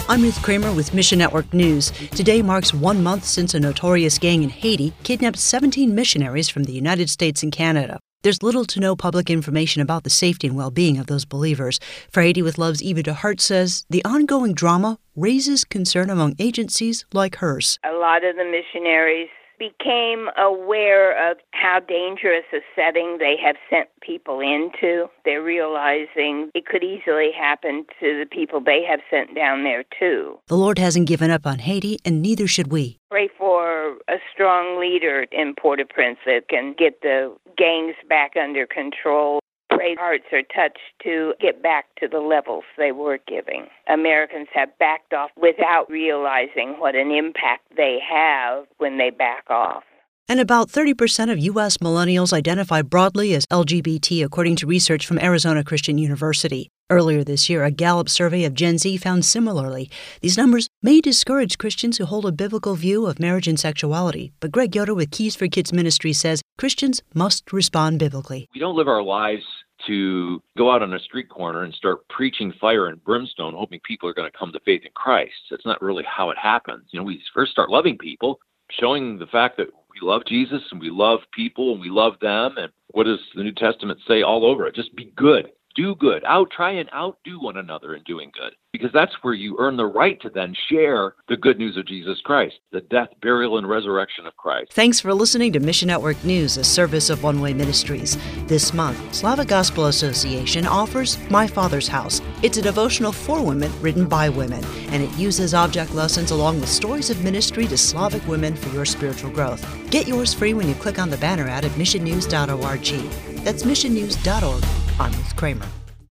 I'm Ruth Kramer with Mission Network News. Today marks 1 month since a notorious gang in Haiti kidnapped 17 missionaries from the United States and Canada. There's little to no public information about the safety and well-being of those believers. For Haiti with Love's Eva DeHart says the ongoing drama raises concern among agencies like hers. A lot of the missionaries became aware of how dangerous a setting they have sent people into. They're realizing it could easily happen to the people they have sent down there, too. The Lord hasn't given up on Haiti, and neither should we. Pray for a strong leader in Port-au-Prince that can get the gangs back under control. Pray hearts are touched to get back to the levels they were giving. Americans have backed off without realizing what an impact they have when they back off. And about 30% of U.S. millennials identify broadly as LGBT, according to research from Arizona Christian University. Earlier this year, a Gallup survey of Gen Z found similarly. These numbers may discourage Christians who hold a biblical view of marriage and sexuality, but Greg Yoder with Keys for Kids Ministry says Christians must respond biblically. We don't live our lives to go out on a street corner and start preaching fire and brimstone, hoping people are going to come to faith in Christ. That's not really how it happens. We first start loving people, showing the fact that we love Jesus and we love people and we love them. And what does the New Testament say all over it? Just be good. Do good. Try and outdo one another in doing good, because that's where you earn the right to then share the good news of Jesus Christ, the death, burial, and resurrection of Christ. Thanks for listening to Mission Network News, a service of One Way Ministries. This month, Slavic Gospel Association offers My Father's House. It's a devotional for women written by women, and it uses object lessons along with stories of ministry to Slavic women for your spiritual growth. Get yours free when you click on the banner ad at missionnews.org. That's missionnews.org. I'm Ruth Kramer.